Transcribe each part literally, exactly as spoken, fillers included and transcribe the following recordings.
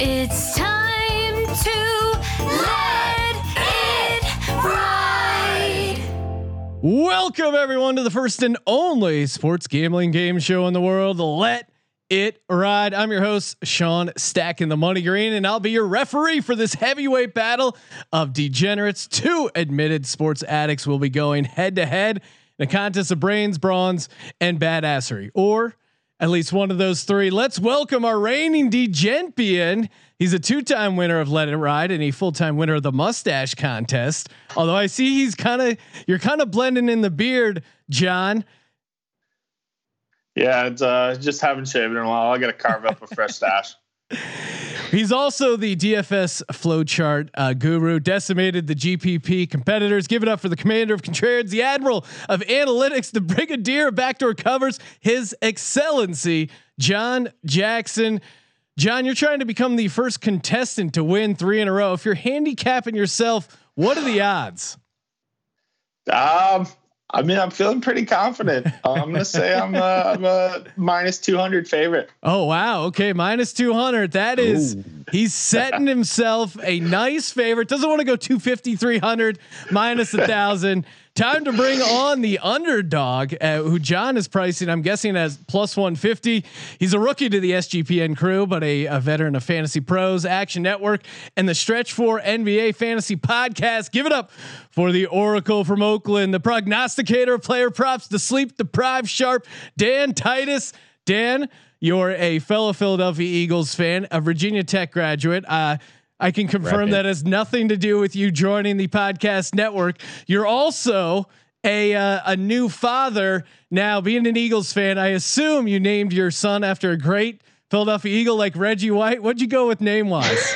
It's time to let it ride. Welcome everyone to the first and only sports gambling game show in the world, Let It Ride. I'm your host, Sean Stacking the Money Green, and I'll be your referee for this heavyweight battle of degenerates. Two admitted sports addicts will be going head to head in a contest of brains, brawns, and badassery, or at least one of those three. Let's welcome our reigning degempian. He's a two-time winner of Let It Ride and a full-time winner of the mustache contest. Although I see he's kind of, you're kind of blending in the beard, John. Yeah, it's uh, just haven't shaved in a while. I got to carve up a fresh stash. He's also the D F S flowchart uh, guru, decimated the G P P competitors. Give it up for the commander of contrarians, the admiral of analytics, the brigadier of backdoor covers, His Excellency John Jackson. John, you're trying to become the first contestant to win three in a row. If you're handicapping yourself, what are the odds? Um, I mean, I'm feeling pretty confident. Uh, I'm gonna say I'm a, I'm a minus two hundred favorite. Oh wow, okay, minus two hundred. That is, Ooh. He's setting himself a nice favorite. Doesn't want to go two fifty, three hundred, minus a thousand. Time to bring on the underdog, uh, who John is pricing, I'm guessing, as plus one fifty. He's a rookie to the S G P N crew, but a, a veteran of Fantasy Pros, Action Network, and the Stretch four N B A Fantasy Podcast. Give it up for the Oracle from Oakland, the prognosticator of player props, the sleep deprived sharp, Dan Titus. Dan, you're a fellow Philadelphia Eagles fan, a Virginia Tech graduate. Uh, I can confirm that has nothing to do with you joining the podcast network. You're also a uh, a new father now. Being an Eagles fan, I assume you named your son after a great Philadelphia Eagle like Reggie White. What'd you go with name wise?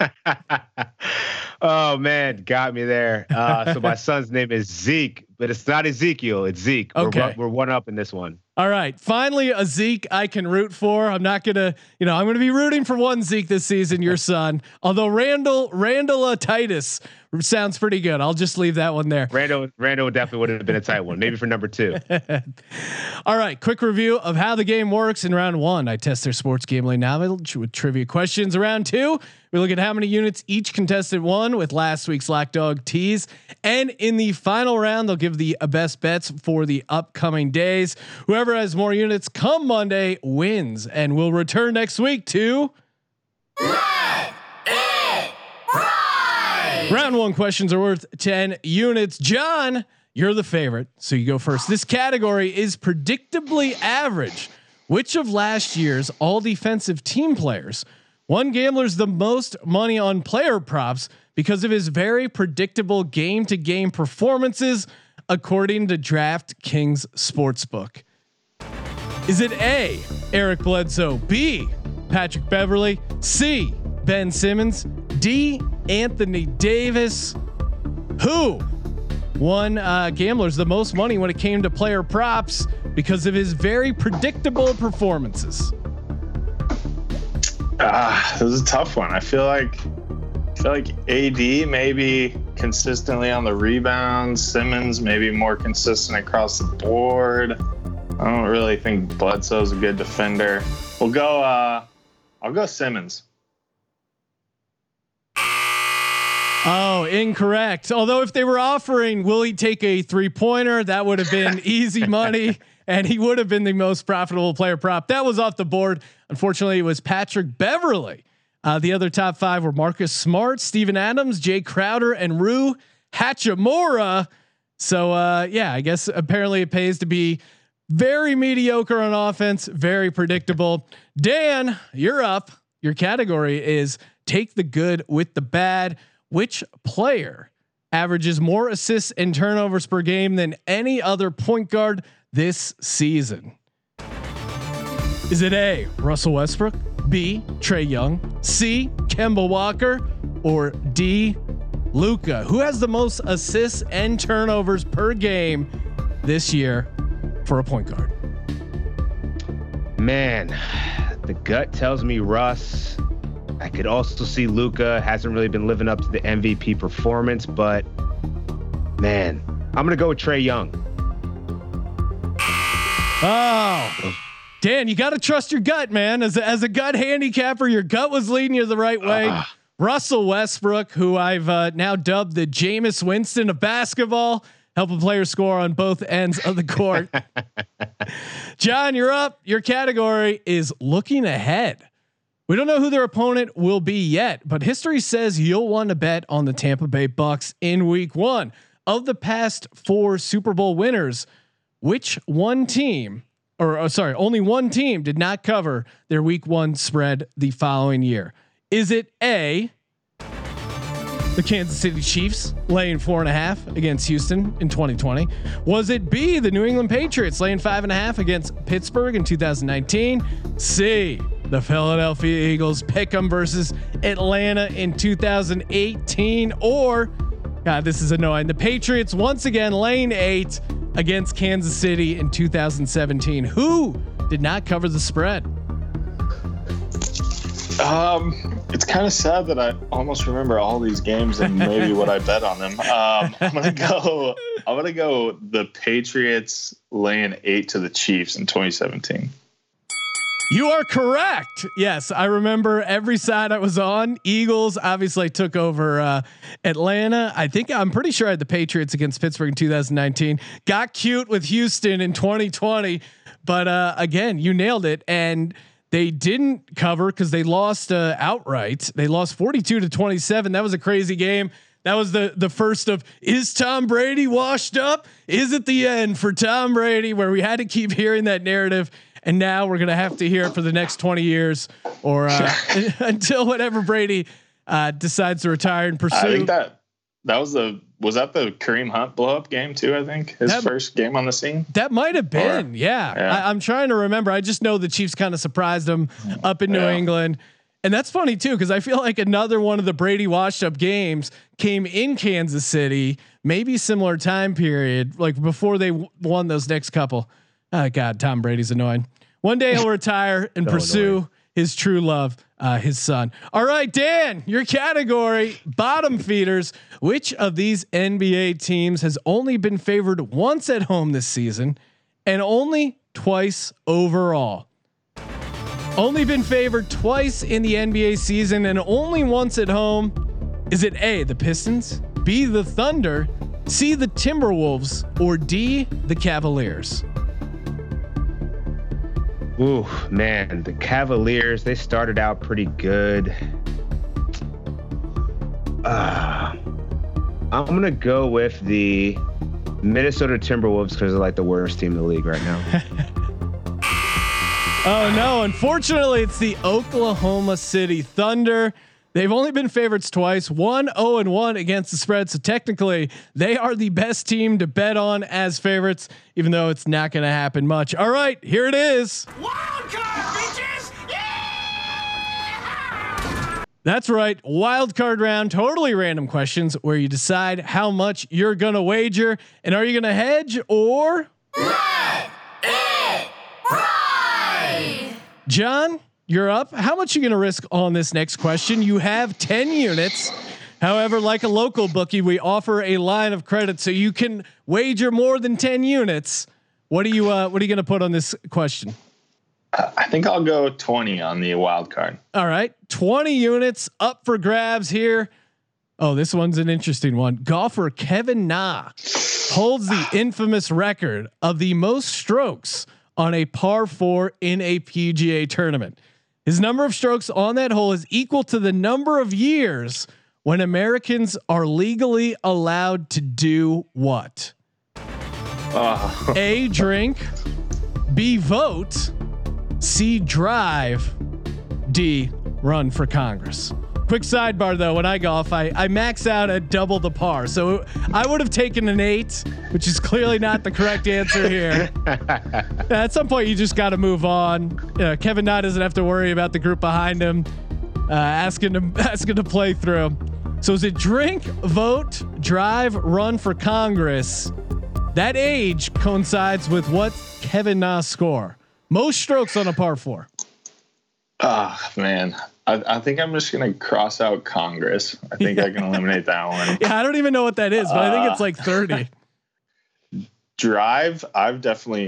Oh man, got me there. Uh, so my son's name is Zeke, but it's not Ezekiel. It's Zeke. Okay. We're, we're one up in this one. All right. Finally, a Zeke I can root for. I'm not going to, you know, I'm going to be rooting for one Zeke this season, your son. Although Randall, Randall uh, Titus sounds pretty good. I'll just leave that one there. Randall, Randall definitely would have been a tight one. Maybe for number two. All right. Quick review of how the game works. In round one, I test their sports gambling knowledge with trivia questions. Around two, we look at how many units each contestant won with last week's Lock Dog tease. And in the final round, they'll give the best bets for the upcoming days. Whoever has more units come Monday wins, and we'll return next week to Let It Ride. Round one questions are worth ten units. John, you're the favorite, so you go first. This category is predictably average. Which of last year's all defensive team players won gamblers the most money on player props because of his very predictable game to game performances, according to DraftKings Sportsbook? Is it A, Eric Bledsoe, B, Patrick Beverley, C, Ben Simmons, D, Anthony Davis? Who won uh, gamblers the most money when it came to player props because of his very predictable performances? Ah, this is a tough one. I feel like I feel like A D maybe consistently on the rebounds. Simmons maybe more consistent across the board. I don't really think Bledsoe's a good defender. We'll go. Uh, I'll go Simmons. Oh, incorrect. Although if they were offering, will he take a three pointer? That would have been easy money, and he would have been the most profitable player prop. That was off the board. Unfortunately, it was Patrick Beverley. Uh, the other top five were Marcus Smart, Steven Adams, Jay Crowder, and Rui Hachimura. So uh, yeah, I guess apparently it pays to be very mediocre on offense, very predictable. Dan, you're up. Your category is take the good with the bad. Which player averages more assists and turnovers per game than any other point guard this season? Is it A, Russell Westbrook, B, Trae Young, C, Kemba Walker, or D, Luka? Who has the most assists and turnovers per game this year for a point guard? Man, the gut tells me Russ. I could also see Luka hasn't really been living up to the M V P performance, but man, I'm gonna go with Trae Young. Oh, Dan, you got to trust your gut, man. As a, as a gut handicapper, your gut was leading you the right way. Uh. Russell Westbrook, who I've uh, now dubbed the Jameis Winston of basketball, help a player score on both ends of the court. John, you're up. Your category is looking ahead. We don't know who their opponent will be yet, but history says you'll want to bet on the Tampa Bay Bucks in week one. Of the past four Super Bowl winners, which one team, or oh, sorry, only one team did not cover their week one spread the following year? Is it A, the Kansas City Chiefs laying four and a half against Houston in twenty twenty? Was it B, the New England Patriots laying five and a half against Pittsburgh in two thousand nineteen? C, the Philadelphia Eagles pick 'em versus Atlanta in two thousand eighteen? Or, God, this is annoying, the Patriots once again laying eight against Kansas City in two thousand seventeen? Who did not cover the spread? Um, it's kind of sad that I almost remember all these games and maybe what I bet on them. Um, I'm gonna go. I'm gonna go. The Patriots laying eight to the Chiefs in twenty seventeen. You are correct. Yes, I remember every side I was on. Eagles obviously took over uh, Atlanta. I think I'm pretty sure I had the Patriots against Pittsburgh in two thousand nineteen. Got cute with Houston in twenty twenty, but uh, again, you nailed it. And they didn't cover because they lost uh, outright. They lost forty-two to twenty-seven. That was a crazy game. That was the the first of, is Tom Brady washed up? Is it the end for Tom Brady? Where we had to keep hearing that narrative, and now we're gonna have to hear it for the next twenty years, or uh, until whatever Brady uh, decides to retire and pursue. I think that that was the was that the Kareem Hunt blow up game too? I think his that, first game on the scene. That might have been, or, yeah. yeah. I, I'm trying to remember. I just know the Chiefs kind of surprised them up in New yeah. England. And that's funny too, because I feel like another one of the Brady washed up games came in Kansas City, maybe similar time period, like before they w- won those next couple. Oh God, Tom Brady's annoying. One day he'll retire and so pursue annoying. his true love, uh, his son. All right, Dan, your category, bottom feeders. Which of these N B A teams has only been favored once at home this season and only twice overall? Only been favored twice in the N B A season and only once at home. Is it A, the Pistons, B, the Thunder, C, the Timberwolves, or D, the Cavaliers? Ooh, man, the Cavaliers, they started out pretty good. Uh, I'm going to go with the Minnesota Timberwolves because they're like the worst team in the league right now. Oh no, unfortunately it's the Oklahoma City Thunder. They've only been favorites twice, one oh and one against the spread. So technically they are the best team to bet on as favorites, even though it's not going to happen much. All right, here it is. Wild card, bitches! Yeah! That's right. Wild card round, totally random questions where you decide how much you're going to wager. And are you going to hedge or let it ride? John, you're up. How much are you going to risk on this next question? You have ten units. However, like a local bookie, we offer a line of credit so you can wager more than ten units. What are you uh, what are you going to put on this question? Uh, I think I'll go twenty on the wild card. All right. twenty units up for grabs here. Oh, this one's an interesting one. Golfer Kevin Na holds the infamous record of the most strokes on a par four in a P G A tournament. His number of strokes on that hole is equal to the number of years when Americans are legally allowed to do what? Uh. A, drink, B, vote, C, drive, D, run for Congress. Quick sidebar though, when I golf, I, I max out at double the par. So I would have taken an eight, which is clearly not the correct answer here. At some point, you just got to move on. Uh, Kevin Na doesn't have to worry about the group behind him uh, asking to asking to play through. So is it drink, vote, drive, run for Congress? That age coincides with what Kevin Na score? Most strokes on a par four. Oh man. I, I think I'm just going to cross out Congress. I think I can eliminate that one. Yeah, I don't even know what that is, but uh, I think it's like thirty. Drive, I've definitely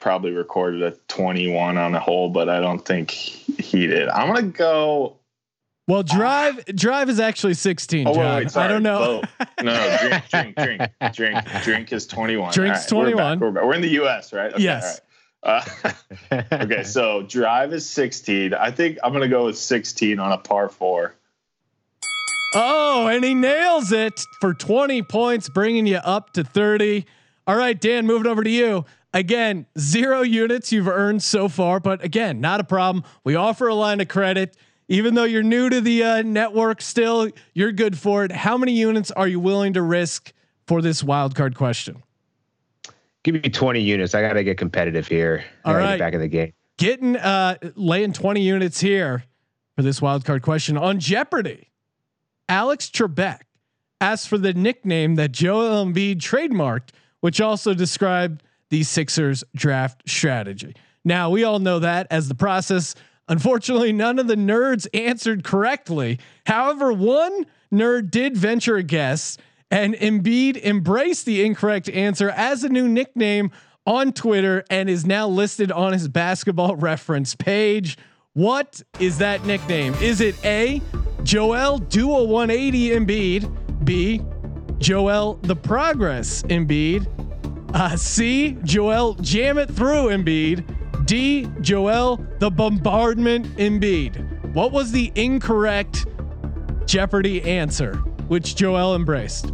probably recorded a twenty-one on a hole, but I don't think he did. I'm gonna go. Well, drive uh, drive is actually sixteen. Oh John. wait, wait sorry. I don't know. Vote. No, no, drink, drink, drink, drink, drink is twenty-one. Drink's right, twenty-one. We're, we're, we're in the U S, right? Okay, yes. All right. Uh, okay, so drive is sixteen. I think I'm gonna go with sixteen on a par four. Oh, and he nails it for twenty points, bringing you up to thirty. All right, Dan, moving over to you. Again, zero units you've earned so far, but again, not a problem. We offer a line of credit. Even though you're new to the uh, network still, you're good for it. How many units are you willing to risk for this wild card question? Give me twenty units. I got to get competitive here. All right. Get back in the game. Getting, uh, laying twenty units here for this wild card question on Jeopardy. Alex Trebek asked for the nickname that Joel Embiid trademarked, which also described the Sixers draft strategy. Now we all know that as the process. Unfortunately, none of the nerds answered correctly. However, one nerd did venture a guess, and Embiid embraced the incorrect answer as a new nickname on Twitter and is now listed on his Basketball Reference page. What is that nickname? Is it A, Joel Do a one eighty Embiid, B, Joel the Progress Embiid, uh, C, Joel Jam It Through Embiid, D, Joel the Bombardment Embiid? What was the incorrect Jeopardy answer, which Joel embraced?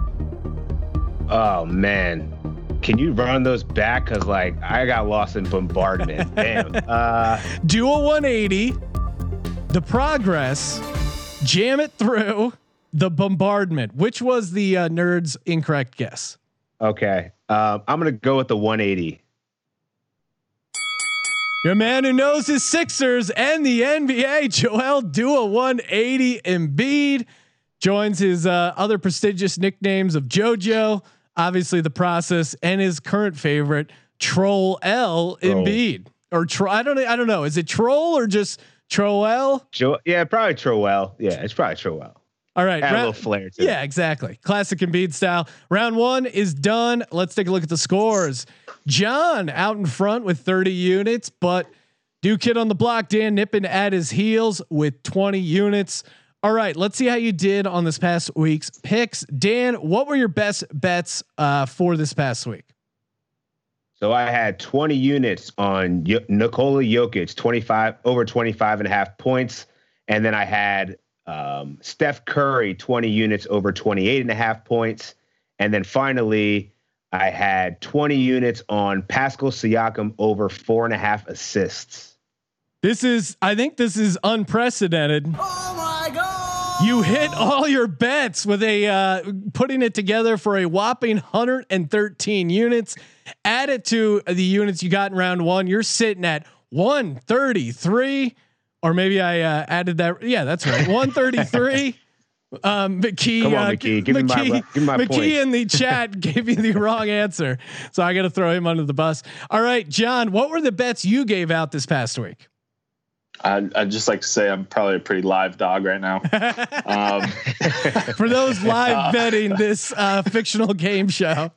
Oh man, can you run those back? Cause like I got lost in bombardment. Damn. Uh, Do a one eighty, the Progress, Jam It Through, the Bombardment. Which was the uh, nerd's incorrect guess? Okay, um, I'm gonna go with the one eighty. Your man who knows his Sixers and the N B A, Joel Do a one eighty Embiid, joins his uh, other prestigious nicknames of JoJo, obviously the process, and his current favorite, Troll L Embiid, or tro- I don't I don't know. Is it Troll or just Troel? Jo- yeah, probably Troel. Yeah, it's probably Troel. All right, Add round, a little flair to yeah, it. exactly. Classic Embiid style. Round one is done. Let's take a look at the scores. John out in front with thirty units, but Duke Kid on the block, Dan nipping at his heels with twenty units. All right, let's see how you did on this past week's picks. Dan, what were your best bets uh, for this past week? So I had twenty units on y- Nikola Jokic, twenty-five over twenty-five and a half points. And then I had um, Steph Curry, twenty units over twenty-eight and a half points. And then finally I had twenty units on Pascal Siakam over four and a half assists. This is, I think this is unprecedented. Oh my God. You hit all your bets with a, uh, putting it together for a whopping one hundred thirteen units. Add it to the units you got in round one. You're sitting at one thirty-three, or maybe I uh, added that. Yeah, that's right. one thirty-three. Um, McKee, Come on, uh, McKee, give McKee, me my, give me my McKee point. in the chat gave you the wrong answer, so I got to throw him under the bus. All right, John, what were the bets you gave out this past week? I'd, I'd just like to say I'm probably a pretty live dog right now. Um, For those live betting this uh, fictional game show.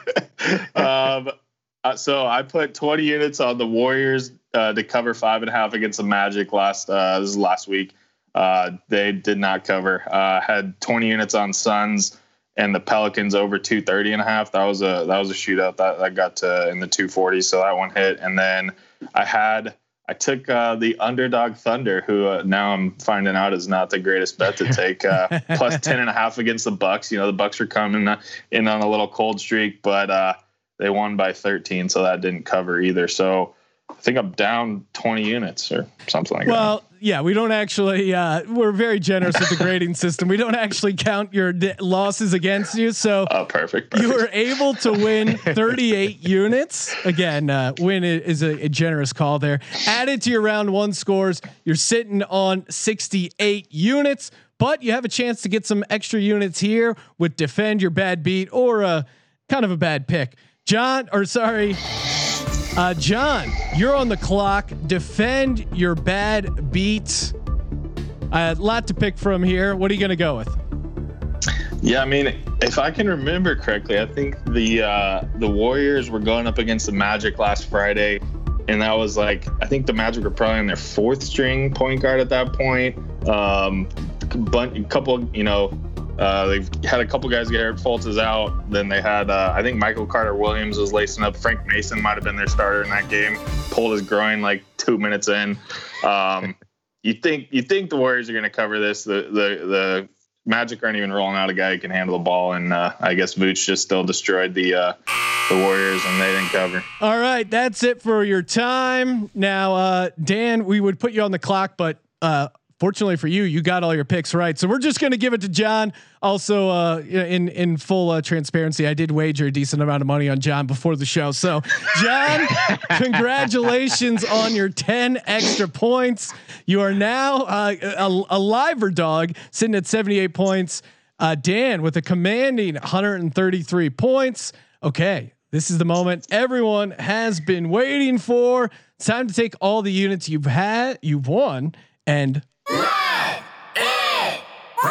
um, uh, so I put twenty units on the Warriors uh, to cover five and a half against the Magic last. Uh, this is last week. Uh, they did not cover. Uh, had twenty units on Suns and the Pelicans over two thirty and a half. That was a that was a shootout that that got to in the two forties. So that one hit. And then I had. I took uh, the underdog Thunder, who uh, now I'm finding out is not the greatest bet to take. Uh, plus ten and a half against the Bucks. You know, the Bucks are coming in on a little cold streak, but uh, they won by thirteen, so that didn't cover either. So I think I'm down twenty units or something like well, that. Well, yeah, we don't actually. Uh, we're very generous with the grading system. We don't actually count your d- losses against you. So oh, perfect, perfect. You were able to win thirty-eight units. Again, uh, win is a, a generous call there. Added to your round one scores, you're sitting on sixty-eight units, but you have a chance to get some extra units here with defend your bad beat or a kind of a bad pick. John, or sorry. Uh, John, you're on the clock. Defend your bad beat. A uh, lot to pick from here. What are you going to go with? Yeah, I mean, if I can remember correctly, I think the uh, the Warriors were going up against the Magic last Friday, and that was like, I think the Magic were probably on their fourth string point guard at that point. Um, a couple, you know, uh, they've had a couple guys get hurt. Fultz is out. Then they had, uh, I think Michael Carter Williams was lacing up. Frank Mason might have been their starter in that game. Pulled his groin like two minutes in. Um, you think you think the Warriors are going to cover this? The the the Magic aren't even rolling out a guy who can handle the ball, and uh, I guess Vooch just still destroyed the uh, the Warriors, and they didn't cover. All right, that's it for your time. Now, uh, Dan, we would put you on the clock, but uh, fortunately for you, you got all your picks right. So we're just going to give it to John. Also, uh, in in full uh, transparency, I did wager a decent amount of money on John before the show. So, John, congratulations on your ten extra points. You are now uh, a, a liver dog sitting at seventy-eight points. Uh, Dan with a commanding one hundred thirty-three points. Okay, this is the moment everyone has been waiting for. It's time to take all the units you've had, you've won, and let it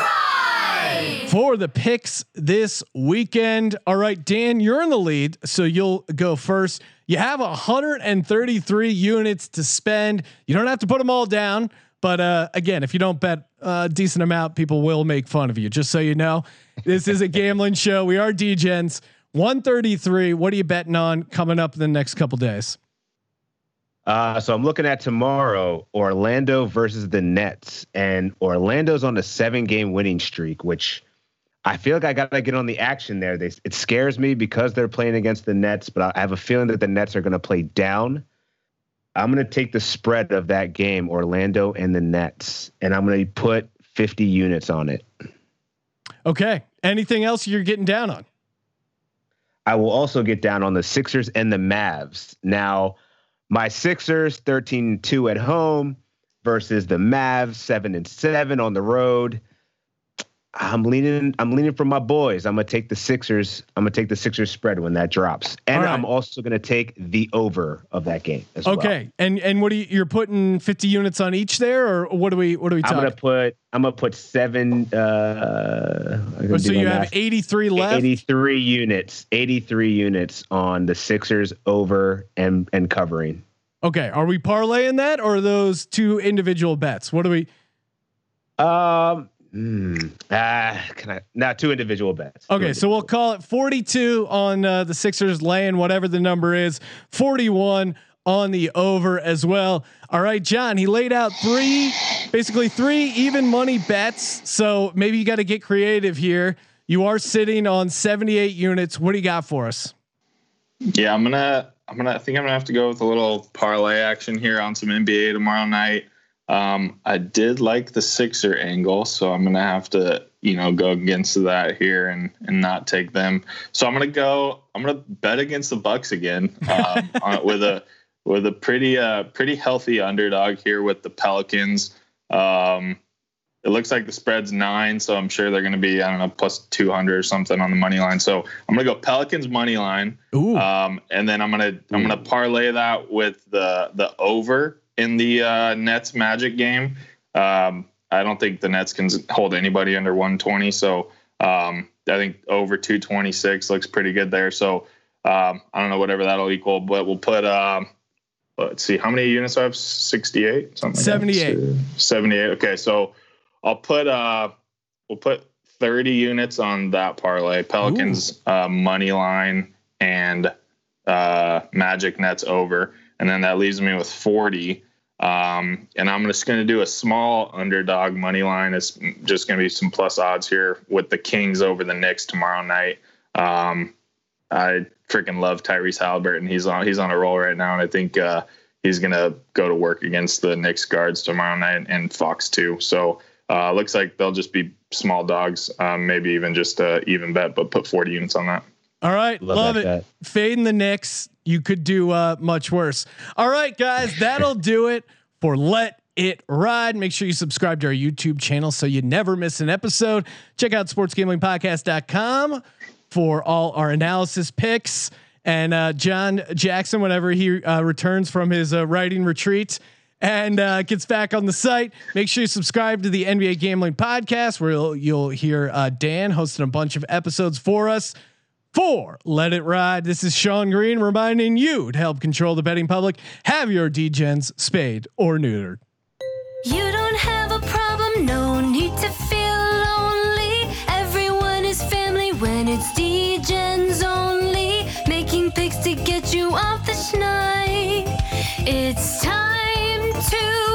ride for the picks this weekend. All right, Dan, you're in the lead, so you'll go first. You have one hundred thirty-three units to spend. You don't have to put them all down, but uh, again, if you don't bet a decent amount, people will make fun of you. Just so you know, this is a gambling show. We are D-Gens. one thirty-three. What are you betting on coming up in the next couple days? Uh, so I'm looking at tomorrow, Orlando versus the Nets, and Orlando's on a seven game winning streak, which I feel like I got to get on the action there. They, it scares me because they're playing against the Nets, but I have a feeling that the Nets are going to play down. I'm going to take the spread of that game, Orlando and the Nets, and I'm going to put fifty units on it. Okay. Anything else you're getting down on? I will also get down on the Sixers and the Mavs. Now, my Sixers thirteen and two at home versus the Mavs seven and seven on the road. I'm leaning. I'm leaning for my boys. I'm gonna take the Sixers. I'm gonna take the Sixers spread when that drops, and right. I'm also gonna take the over of that game as okay. well. Okay, and and what do you? You're putting fifty units on each there, or what do we? What do we? Talking? I'm gonna put. I'm gonna put seven. Uh, oh, so you have eighty-three left. eighty-three units. eighty-three units on the Sixers over and and covering. Okay, are we parlaying that, or are those two individual bets? What do we? Um. Mm, ah, can I not two individual bets? Okay, individual. so we'll call it forty-two on uh, the Sixers laying whatever the number is, forty-one on the over as well. All right, John, he laid out three, basically three even money bets. So maybe you got to get creative here. You are sitting on seventy-eight units. What do you got for us? Yeah, I'm gonna, I'm gonna, I think I'm gonna have to go with a little parlay action here on some N B A tomorrow night. Um, I did like the Sixer angle, so I'm gonna have to, you know, go against that here and and not take them. So I'm gonna go. I'm gonna bet against the Bucks again um, on, with a with a pretty uh pretty healthy underdog here with the Pelicans. Um, it looks like the spread's nine, so I'm sure they're gonna be, I don't know, plus two hundred or something on the money line. So I'm gonna go Pelicans money line. Ooh. Um, and then I'm gonna I'm gonna parlay that with the the over in the uh, Nets Magic game. Um, I don't think the Nets can hold anybody under one twenty. So um, I think over two twenty-six looks pretty good there. So um, I don't know, whatever that'll equal, but we'll put, um, let's see, how many units do I have? sixty-eight? Something seventy-eight. Like seventy-eight. Okay. So I'll put, uh, we'll put thirty units on that parlay. Pelicans uh, money line and uh, Magic Nets over. And then that leaves me with forty. Um, and I'm just going to do a small underdog money line. It's just going to be some plus odds here with the Kings over the Knicks tomorrow night. Um, I freaking love Tyrese Halliburton. He's on, he's on a roll right now. And I think, uh, he's going to go to work against the Knicks guards tomorrow night and Fox too. So, uh, looks like they'll just be small dogs. Um, maybe even just a even bet, but put forty units on that. All right. Love, love it. Bet. Fading the Knicks. You could do uh, much worse. All right, guys, that'll do it for Let It Ride. Make sure you subscribe to our YouTube channel so you never miss an episode. Check out sports gambling podcast dot com for all our analysis picks. And uh, John Jackson, whenever he uh, returns from his uh, writing retreat, and uh, gets back on the site. Make sure you subscribe to the N B A Gambling Podcast, where you'll, you'll hear uh, Dan hosting a bunch of episodes for us. For Let It Ride, this is Sean Green reminding you to help control the betting public. Have your D-Gens spayed or neutered. You don't have a problem, no need to feel lonely. Everyone is family when it's D-Gens only. Making picks to get you off the schneid. It's time to